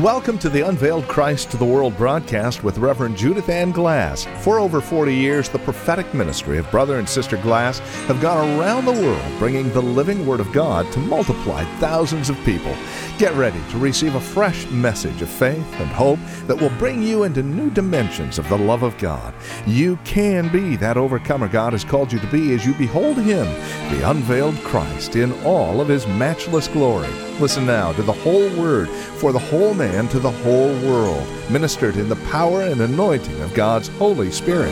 Welcome to the Unveiled Christ to the World broadcast with Reverend Judith Ann Glass. For over 40 years, the prophetic ministry of Brother and Sister Glass have gone around the world bringing the living Word of God to multiply thousands of people. Get ready to receive a fresh message of faith and hope that will bring you into new dimensions of the love of God. You can be that overcomer God has called you to be as you behold Him, the unveiled Christ, in all of His matchless glory. Listen now to the whole Word for the whole man to the whole world, ministered in the power and anointing of God's Holy Spirit.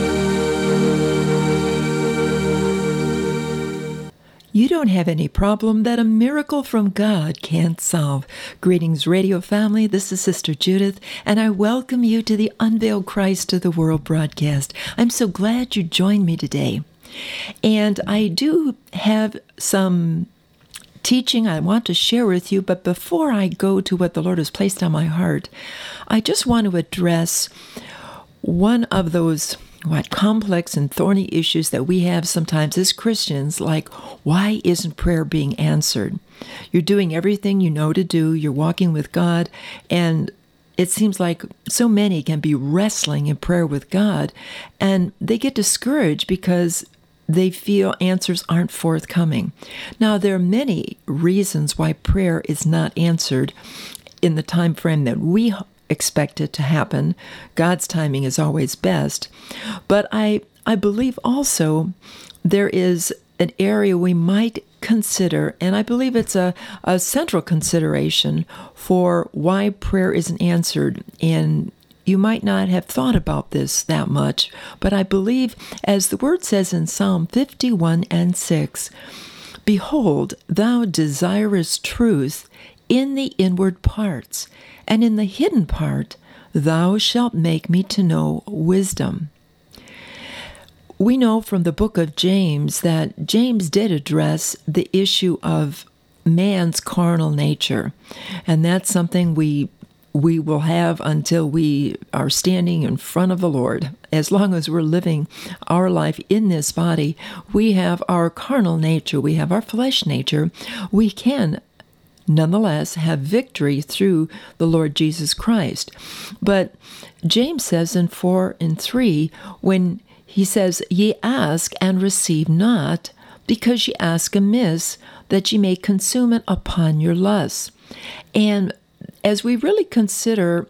You don't have any problem that a miracle from God can't solve. Greetings, radio family. This is Sister Judith, and I welcome you to the Unveiled Christ to the World broadcast. I'm so glad you joined me today. And I do have some teaching I want to share with you, but before I go to what the Lord has placed on my heart, I just want to address one of those complex and thorny issues that we have sometimes as Christians, like, why isn't prayer being answered? You're doing everything you know to do, you're walking with God, and it seems like so many can be wrestling in prayer with God, and they get discouraged because they feel answers aren't forthcoming. Now, there are many reasons why prayer is not answered in the time frame that we expect it to happen. God's timing is always best. But I believe also there is an area we might consider, and I believe it's a central consideration for why prayer isn't answered. And you might not have thought about this that much, but I believe, as the word says in Psalm 51:6, "Behold, thou desirest truth in the inward parts, and in the hidden part thou shalt make me to know wisdom." We know from the book of James that James did address the issue of man's carnal nature, and that's something we will have until we are standing in front of the Lord. As long as we're living our life in this body, we have our carnal nature, we have our flesh nature. We can nonetheless have victory through the Lord Jesus Christ. But James says in 4:3, when he says, "Ye ask and receive not, because ye ask amiss, that ye may consume it upon your lusts." And as we really consider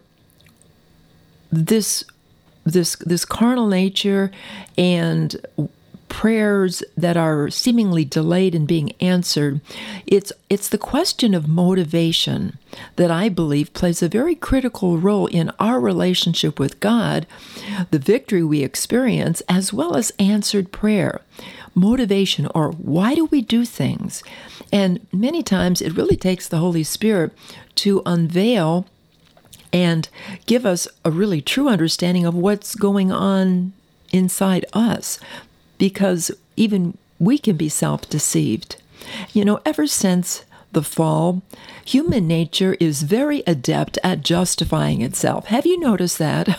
this carnal nature and prayers that are seemingly delayed in being answered, it's the question of motivation that I believe plays a very critical role in our relationship with God, the victory we experience, as well as answered prayer. Motivation, or why do we do things? And many times it really takes the Holy Spirit to unveil and give us a really true understanding of what's going on inside us, because even we can be self-deceived. You know, ever since the fall, human nature is very adept at justifying itself. Have you noticed that?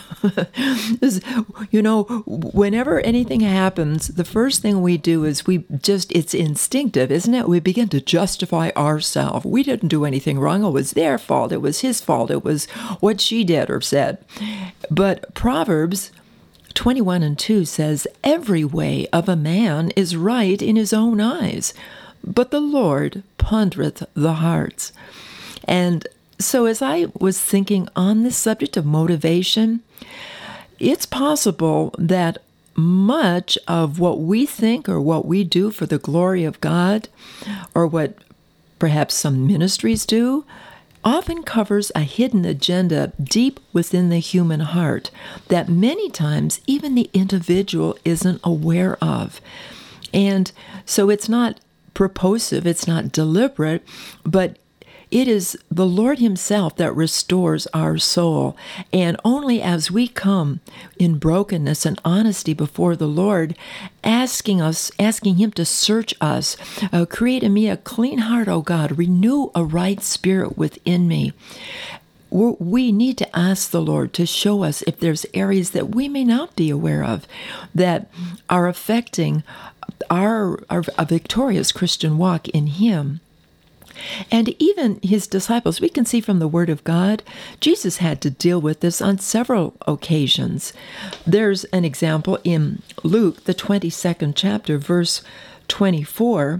Whenever anything happens, the first thing we do is it's instinctive, isn't it? We begin to justify ourselves. We didn't do anything wrong. It was their fault. It was his fault. It was what she did or said. But Proverbs 21:2 says, "Every way of a man is right in his own eyes, but the Lord pondereth the hearts." And so as I was thinking on this subject of motivation, it's possible that much of what we think or what we do for the glory of God, or what perhaps some ministries do, often covers a hidden agenda deep within the human heart that many times even the individual isn't aware of. And so it's not purposive, it's not deliberate, but it is the Lord Himself that restores our soul. And only as we come in brokenness and honesty before the Lord, asking Him to search us, create in me a clean heart, O God, renew a right spirit within me. We need to ask the Lord to show us if there's areas that we may not be aware of that are affecting our victorious Christian walk in Him. And even his disciples, we can see from the Word of God, Jesus had to deal with this on several occasions. There's an example in Luke, the 22nd chapter, verse 24,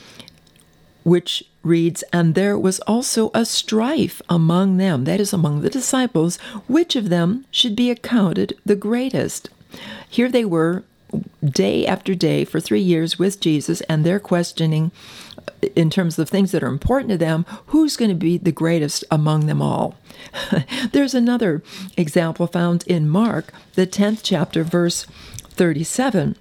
which reads, "And there was also a strife among them," that is, among the disciples, "which of them should be accounted the greatest." Here they were, day after day, for 3 years with Jesus, and they're questioning, in terms of things that are important to them, who's going to be the greatest among them all. There's another example found in Mark, the 10th chapter, verse 37.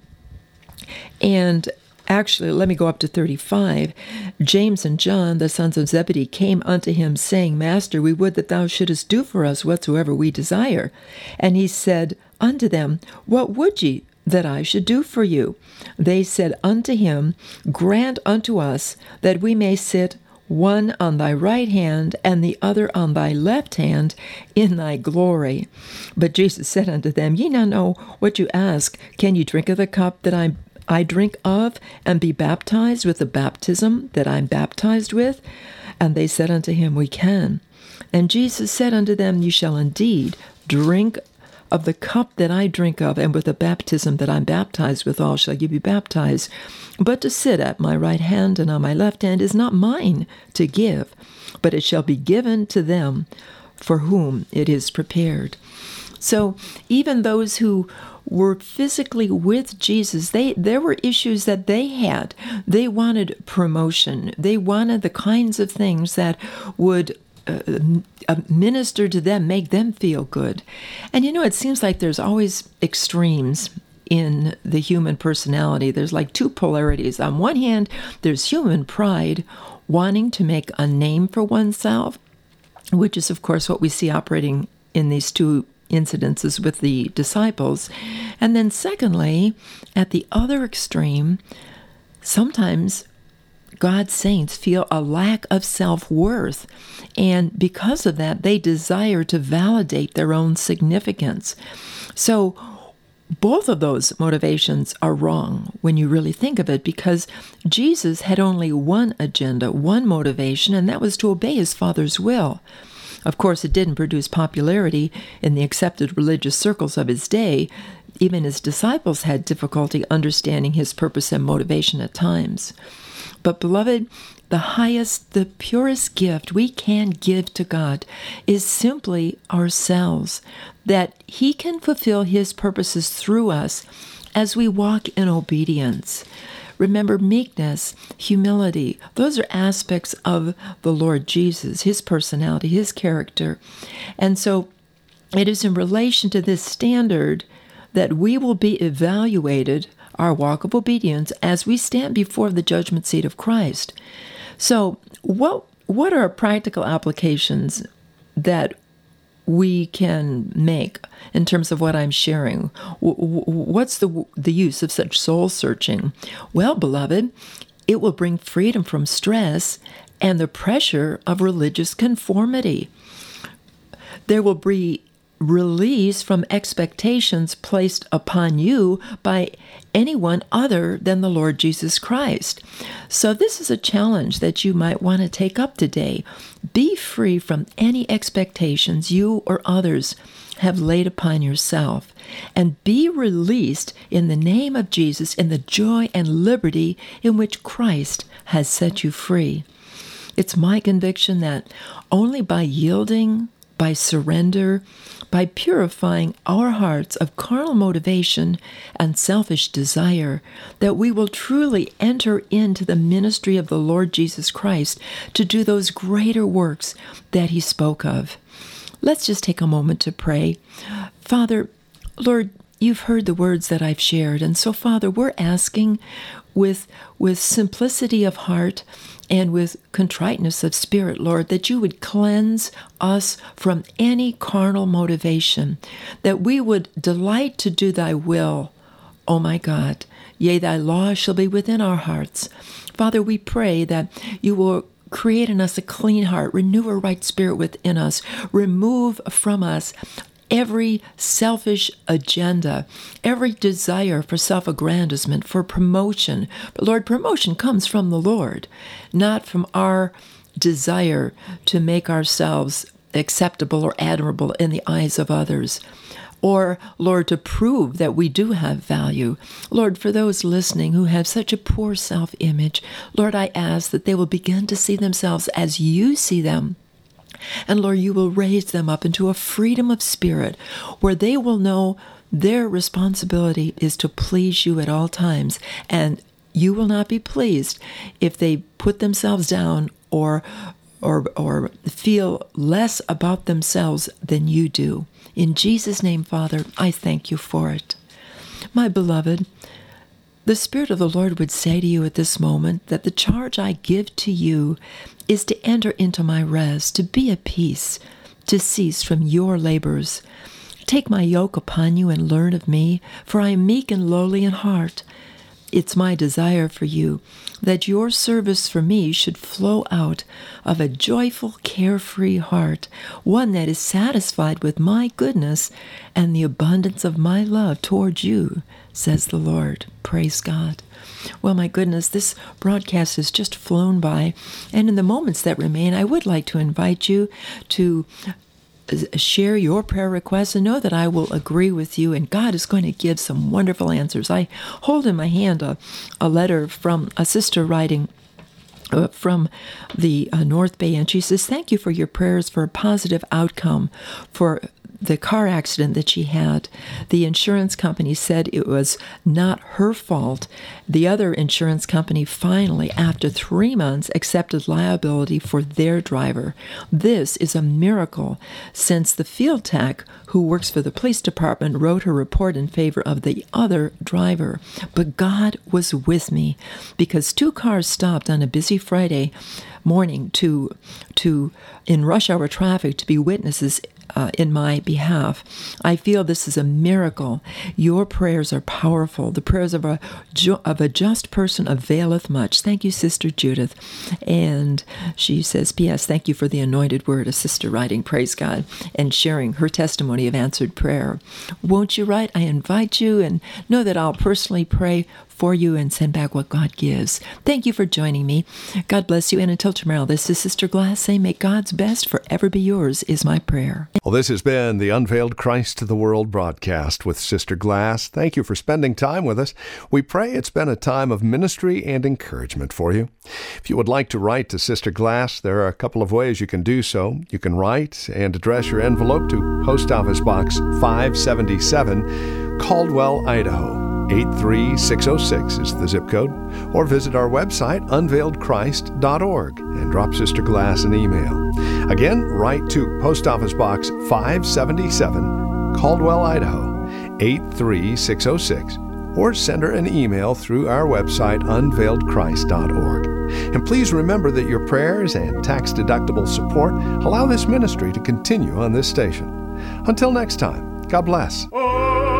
And actually, let me go up to 35. "James and John, the sons of Zebedee, came unto him, saying, Master, we would that thou shouldest do for us whatsoever we desire. And he said unto them, What would ye that I should do for you? They said unto him, Grant unto us that we may sit one on thy right hand, and the other on thy left hand, in thy glory. But Jesus said unto them, Ye now know what you ask. Can ye drink of the cup that I drink of, and be baptized with the baptism that I'm baptized with? And they said unto him, We can. And Jesus said unto them, You shall indeed drink of the cup that I drink of, and with the baptism that I'm baptized withal shall you be baptized. But to sit at my right hand and on my left hand is not mine to give, but it shall be given to them for whom it is prepared." So even those who were physically with Jesus, there were issues that they had. They wanted promotion. They wanted the kinds of things that would minister to them, make them feel good. And it seems like there's always extremes in the human personality. There's like two polarities. On one hand, there's human pride, wanting to make a name for oneself, which is, of course, what we see operating in these two incidences with the disciples. And then secondly, at the other extreme, sometimes God's saints feel a lack of self-worth, and because of that, they desire to validate their own significance. So both of those motivations are wrong when you really think of it, because Jesus had only one agenda, one motivation, and that was to obey his Father's will. Of course, it didn't produce popularity in the accepted religious circles of his day. Even his disciples had difficulty understanding his purpose and motivation at times. But beloved, the highest, the purest gift we can give to God is simply ourselves, that he can fulfill his purposes through us as we walk in obedience. Remember, meekness, humility, those are aspects of the Lord Jesus, his personality, his character. And so it is in relation to this standard that we will be evaluated, our walk of obedience, as we stand before the judgment seat of Christ. So what are practical applications that we can make in terms of what I'm sharing? What's the use of such soul searching? Well, beloved, it will bring freedom from stress and the pressure of religious conformity. There will be release from expectations placed upon you by anyone other than the Lord Jesus Christ. So this is a challenge that you might want to take up today. Be free from any expectations you or others have laid upon yourself, and be released in the name of Jesus in the joy and liberty in which Christ has set you free. It's my conviction that only by yielding, by surrender, by purifying our hearts of carnal motivation and selfish desire, that we will truly enter into the ministry of the Lord Jesus Christ to do those greater works that he spoke of. Let's just take a moment to pray. Father, Lord, you've heard the words that I've shared, and so, Father, we're asking with simplicity of heart and with contriteness of spirit, Lord, that you would cleanse us from any carnal motivation, that we would delight to do thy will, O my God. Yea, thy law shall be within our hearts. Father, we pray that you will create in us a clean heart, renew a right spirit within us, remove from us every selfish agenda, every desire for self-aggrandizement, for promotion. But Lord, promotion comes from the Lord, not from our desire to make ourselves acceptable or admirable in the eyes of others. Or, Lord, to prove that we do have value. Lord, for those listening who have such a poor self-image, Lord, I ask that they will begin to see themselves as you see them. And Lord, you will raise them up into a freedom of spirit where they will know their responsibility is to please you at all times. And you will not be pleased if they put themselves down or feel less about themselves than you do. In Jesus' name, Father, I thank you for it. My beloved, the Spirit of the Lord would say to you at this moment that the charge I give to you is to enter into my rest, to be at peace, to cease from your labors. Take my yoke upon you and learn of me, for I am meek and lowly in heart. It's my desire for you that your service for me should flow out of a joyful, carefree heart, one that is satisfied with my goodness and the abundance of my love towards you, says the Lord. Praise God. Well, my goodness, this broadcast has just flown by, and in the moments that remain, I would like to invite you to share your prayer requests and know that I will agree with you, and God is going to give some wonderful answers. I hold in my hand a letter from a sister writing from the North Bay, and she says, thank you for your prayers for a positive outcome for the car accident that she had. The insurance company said it was not her fault. The other insurance company finally, after 3 months, accepted liability for their driver. This is a miracle, since the field tech who works for the police department wrote her report in favor of the other driver. But God was with me, because 2 cars stopped on a busy Friday morning in rush hour traffic to be witnesses in my behalf. I feel this is a miracle. Your prayers are powerful. The prayers of a just person availeth much. Thank you, Sister Judith. And she says, P.S., thank you for the anointed word, a sister writing, praise God, and sharing her testimony of answered prayer. Won't you write? I invite you, and know that I'll personally pray for you and send back what God gives. Thank you for joining me. God bless you. And until tomorrow, this is Sister Glass saying, may God's best forever be yours, is my prayer. Well, this has been the Unveiled Christ to the World broadcast with Sister Glass. Thank you for spending time with us. We pray it's been a time of ministry and encouragement for you. If you would like to write to Sister Glass, there are a couple of ways you can do so. You can write and address your envelope to Post Office Box 577, Caldwell, Idaho. 83606 is the zip code, or visit our website, unveiledchrist.org, and drop Sister Glass an email. Again, write to Post Office Box 577, Caldwell, Idaho, 83606, or send her an email through our website, unveiledchrist.org. And please remember that your prayers and tax-deductible support allow this ministry to continue on this station. Until next time, God bless.